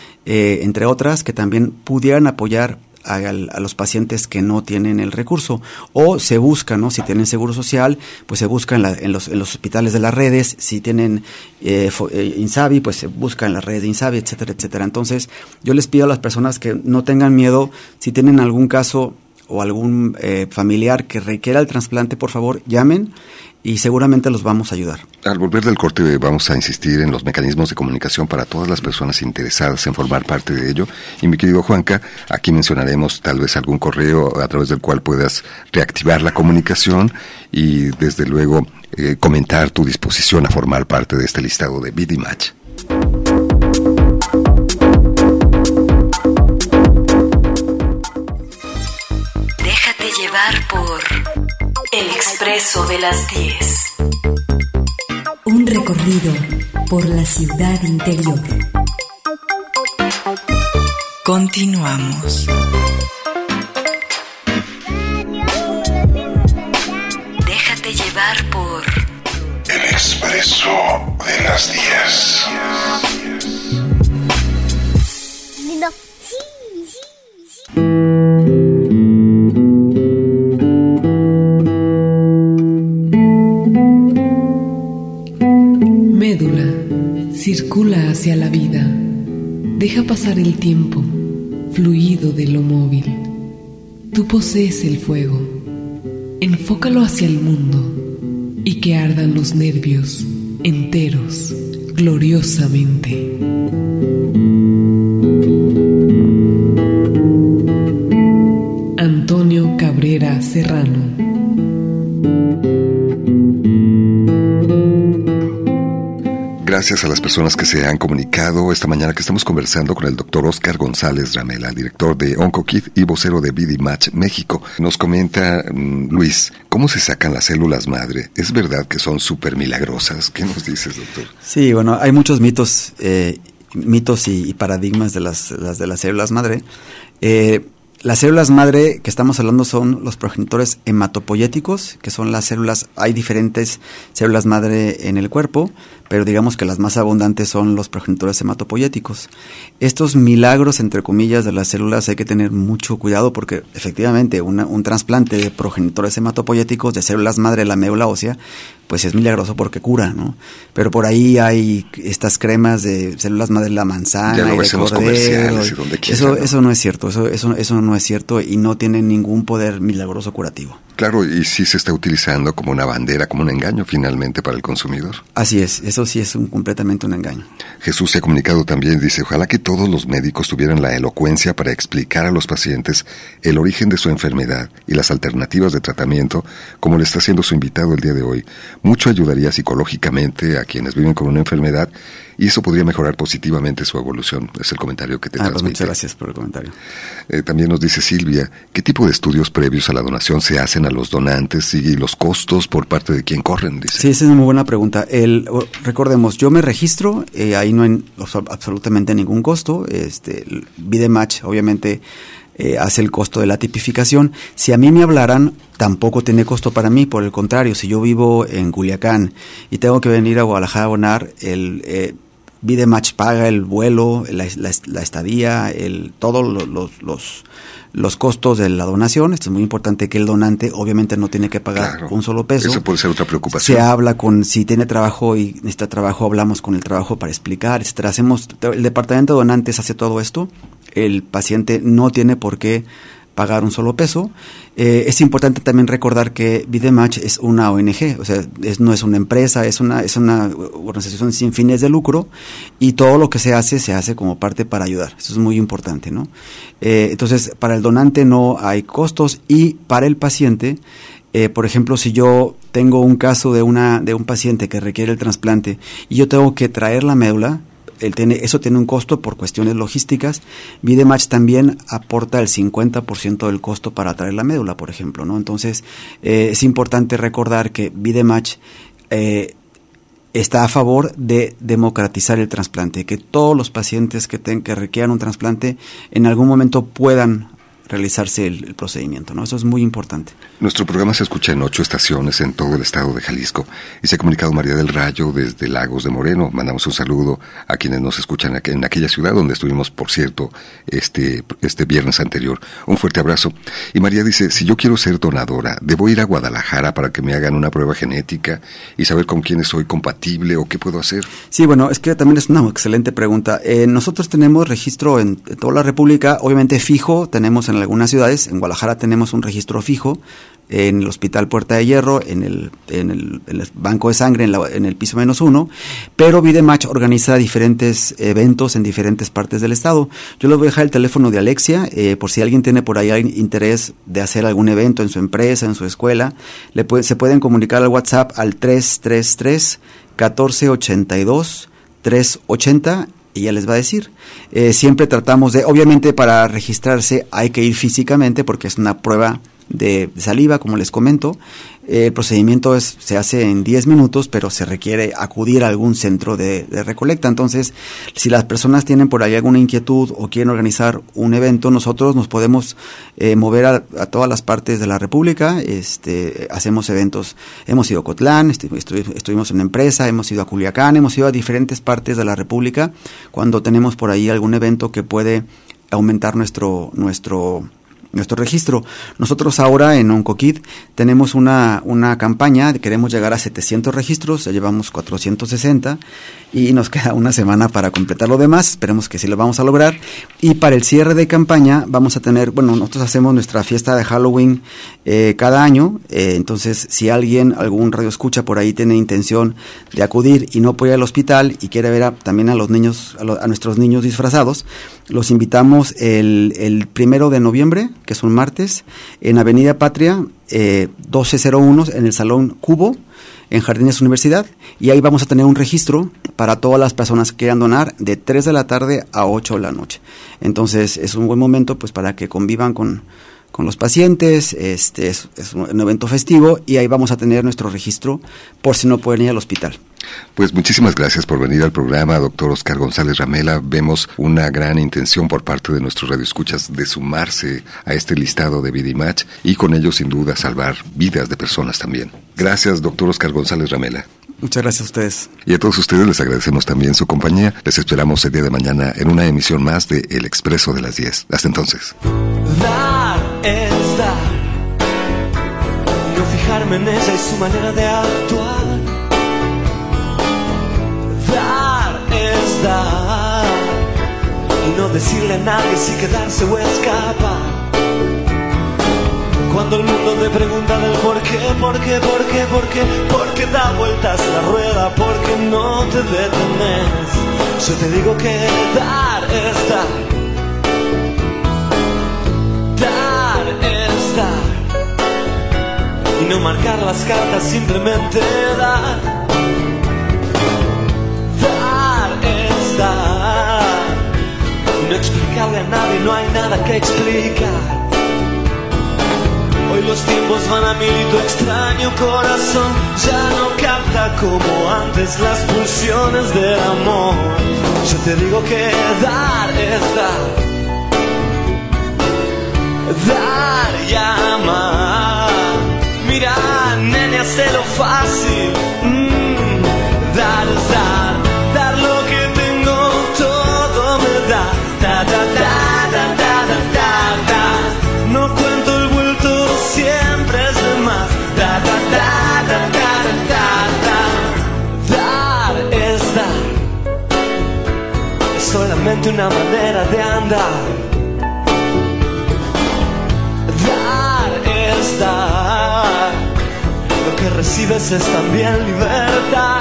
Eh, entre otras, que también pudieran apoyar a, a los pacientes que no tienen el recurso, o se busca, ¿no? Si tienen seguro social, pues se busca en, la, en, los, en los hospitales de las redes. Si tienen eh, eh, INSABI, pues se busca en las redes de INSABI, etcétera, etcétera. Entonces, yo les pido a las personas que no tengan miedo. Si tienen algún caso o algún eh, familiar que requiera el trasplante, por favor, llamen y seguramente los vamos a ayudar. Al volver del corte vamos a insistir en los mecanismos de comunicación para todas las personas interesadas en formar parte de ello. Y mi querido Juanca, aquí mencionaremos tal vez algún correo a través del cual puedas reactivar la comunicación y desde luego eh, comentar tu disposición a formar parte de este listado de VideMatch. Déjate llevar por El Expreso de las diez. Un recorrido por la ciudad interior. Continuamos. Déjate llevar por El Expreso de las diez. Médula, circula hacia la vida, deja pasar el tiempo, fluido de lo móvil. Tú posees el fuego, enfócalo hacia el mundo y que ardan los nervios enteros, gloriosamente. Antonio Cabrera Serrano. Gracias a las personas que se han comunicado esta mañana, que estamos conversando con el doctor Oscar González Ramela, director de OncoKid y vocero de VidiMatch México. Nos comenta mm, Luis, ¿cómo se sacan las células madre? ¿Es verdad que son súper milagrosas? ¿Qué nos dices, doctor? Sí, bueno, hay muchos mitos, eh, mitos y, y paradigmas de las, las de las células madre. Eh, Las células madre que estamos hablando son los progenitores hematopoyéticos, que son las células, hay diferentes células madre en el cuerpo, pero digamos que las más abundantes son los progenitores hematopoyéticos. Estos milagros, entre comillas, de las células hay que tener mucho cuidado porque efectivamente una, un trasplante de progenitores hematopoyéticos de células madre de la médula ósea, pues es milagroso porque cura, ¿no? Pero por ahí hay estas cremas de células madre de la manzana, ya lo y ves de en los cordero, comerciales y donde quiera, eso, ¿no? eso no es cierto, eso, eso, eso no es cierto y no tiene ningún poder milagroso curativo. Claro, y sí se está utilizando como una bandera, como un engaño finalmente para el consumidor. Así es, eso sí es un, completamente un engaño. Jesús se ha comunicado también, dice, ojalá que todos los médicos tuvieran la elocuencia para explicar a los pacientes el origen de su enfermedad y las alternativas de tratamiento, como le está haciendo su invitado el día de hoy. Mucho ayudaría psicológicamente a quienes viven con una enfermedad y eso podría mejorar positivamente su evolución. Es el comentario que te ah, transmite. Pues muchas gracias por el comentario. Eh, también nos dice Silvia, ¿qué tipo de estudios previos a la donación se hacen a los donantes y los costos por parte de quien corren? Dice. Sí, esa es una muy buena pregunta. El, recordemos, yo me registro, eh, ahí no hay absolutamente ningún costo. Este, VidiMatch, obviamente, Eh, hace el costo de la tipificación. Si a mí me hablaran, tampoco tiene costo para mí, por el contrario, si yo vivo en Culiacán y tengo que venir a Guadalajara a donar, el eh, VidiMatch paga el vuelo, la, la, la estadía, el, todos los, los, los, los costos de la donación. Esto es muy importante, que el donante obviamente no tiene que pagar claro, un solo peso. Eso puede ser otra preocupación. Se habla con, si tiene trabajo y necesita trabajo, hablamos con el trabajo para explicar, etcétera. Hacemos, el departamento de donantes hace todo esto. El paciente no tiene por qué pagar un solo peso. Eh, es importante también recordar que VidiMatch es una O N G, o sea, es, no es una empresa, es una, es una organización sin fines de lucro y todo lo que se hace, se hace como parte para ayudar. Eso es muy importante, ¿no? Eh, entonces, para el donante no hay costos y para el paciente, eh, por ejemplo, si yo tengo un caso de, una, de un paciente que requiere el trasplante y yo tengo que traer la médula, El tiene, eso tiene un costo por cuestiones logísticas. VidiMatch también aporta el cincuenta por ciento del costo para traer la médula, por ejemplo, ¿no? Entonces, eh, es importante recordar que VidiMatch eh, está a favor de democratizar el trasplante, que todos los pacientes que, ten, que requieran un trasplante en algún momento puedan realizarse el, el procedimiento, ¿no? Eso es muy importante. Nuestro programa se escucha en ocho estaciones en todo el estado de Jalisco y se ha comunicado María del Rayo desde Lagos de Moreno. Mandamos un saludo a quienes nos escuchan en aquella ciudad donde estuvimos, por cierto, este, este viernes anterior. Un fuerte abrazo. Y María dice, si yo quiero ser donadora, ¿debo ir a Guadalajara para que me hagan una prueba genética y saber con quiénes soy compatible o qué puedo hacer? Sí, bueno, es que también es una excelente pregunta. Eh, nosotros tenemos registro en, en toda la República, obviamente fijo, tenemos en algunas ciudades. En Guadalajara tenemos un registro fijo, en el Hospital Puerta de Hierro, en el, en el, en el banco de sangre, en, la, en el piso menos uno, pero VidiMatch organiza diferentes eventos en diferentes partes del estado. Yo les voy a dejar el teléfono de Alexia, eh, por si alguien tiene por ahí interés de hacer algún evento en su empresa, en su escuela, le puede, se pueden comunicar al WhatsApp al tres tres tres, catorce ochenta y dos, tres ochenta. Y ella les va a decir, eh, siempre tratamos de, obviamente para registrarse hay que ir físicamente porque es una prueba de saliva, como les comento. Eh, el procedimiento es, se hace en diez minutos, pero se requiere acudir a algún centro de, de recolecta. Entonces, si las personas tienen por ahí alguna inquietud o quieren organizar un evento, nosotros nos podemos eh, mover a, a todas las partes de la República. Este, hacemos eventos, hemos ido a Cotlán, estu, estu, estuvimos en empresa, hemos ido a Culiacán, hemos ido a diferentes partes de la República cuando tenemos por ahí algún evento que puede aumentar nuestro nuestro nuestro registro. Nosotros ahora en OncoKid tenemos una, una campaña, queremos llegar a setecientos registros, ya llevamos cuatrocientos sesenta y nos queda una semana para completar lo demás, esperemos que sí lo vamos a lograr. Y para el cierre de campaña vamos a tener, bueno, nosotros hacemos nuestra fiesta de Halloween eh, cada año, eh, entonces si alguien, algún radio escucha por ahí tiene intención de acudir y no puede ir al hospital y quiere ver a, también a los niños, a, lo, a nuestros niños disfrazados, los invitamos el, el primero de noviembre, que es un martes, en Avenida Patria, eh, doce cero uno, en el Salón Cubo, en Jardines Universidad, y ahí vamos a tener un registro para todas las personas que quieran donar de tres de la tarde a ocho de la noche. Entonces es un buen momento pues para que convivan con, con los pacientes. Este es, es un evento festivo y ahí vamos a tener nuestro registro por si no pueden ir al hospital. Pues muchísimas gracias por venir al programa, doctor Oscar González Ramela. Vemos una gran intención por parte de nuestros radioescuchas de sumarse a este listado de Vidimatch y con ello sin duda salvar vidas de personas también. Gracias, doctor Oscar González Ramela. Muchas gracias a ustedes. Y a todos ustedes les agradecemos también su compañía. Les esperamos el día de mañana en una emisión más de El Expreso de las diez. Hasta entonces. Dar es dar. No fijarme en ella y su manera de actuar. Dar es dar. Y no decirle a nadie si quedarse o escapar. Cuando el mundo te pregunta del por qué, por qué, por qué, por qué, por qué da vueltas la rueda, por qué no te detenes, yo te digo que dar es dar. Dar es dar. Y no marcar las cartas, simplemente dar. Dar es dar. Y no explicarle a nadie, no hay nada que explicar. Hoy los tiempos van a mil y tu extraño corazón ya no capta como antes las pulsiones del amor. Yo te digo que dar es dar. Dar y amar. Mira, nene, hazlo fácil. Mm, dar es dar. Dar lo que tengo, todo me da. Da, da, da, da, da, da, da, da. No cuento el vuelto, siempre es de más. Da, da, da, da, da, da, da, da. Dar es dar. Es solamente una manera de andar. Dar es dar. Lo que recibes es también libertad.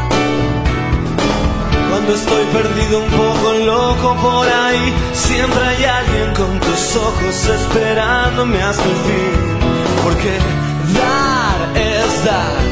Cuando estoy perdido un poco loco por ahí, siempre hay alguien con tus ojos esperándome hasta el fin. Porque dar es dar.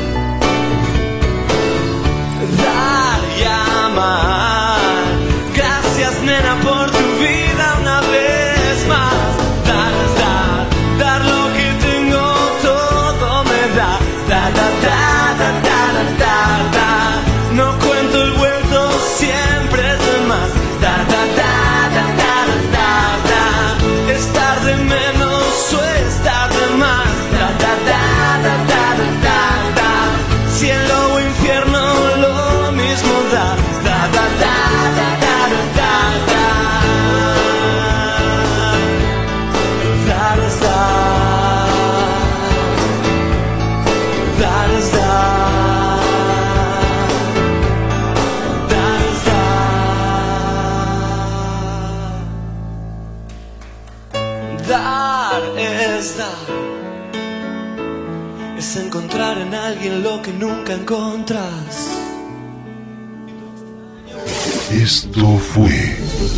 Dar y amar. Gracias, nena, por tu vida una vez más. Dar es dar. Dar lo que tengo, todo me da. Da, da, da, da, da, da, da, da. No cuento el vuelto, siempre es de más. Da, da, da, da, da, da, da. Estar de menos o estar de más. Da, da, da, da, da, da, da. Cielo o infierno, lo mismo da. Da, da, da, da, da, da, da. Dar es dar. Dar es dar. Dar es dar. Dar es dar. Es encontrar en alguien lo que nunca encontras. Esto fue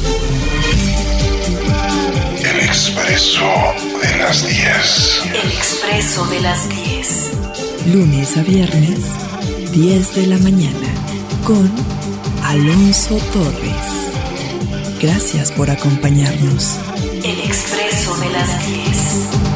El Expreso de las diez. El Expreso de las diez. Lunes a viernes, diez de la mañana, con Alonso Torres. Gracias por acompañarnos. El Expreso de las diez.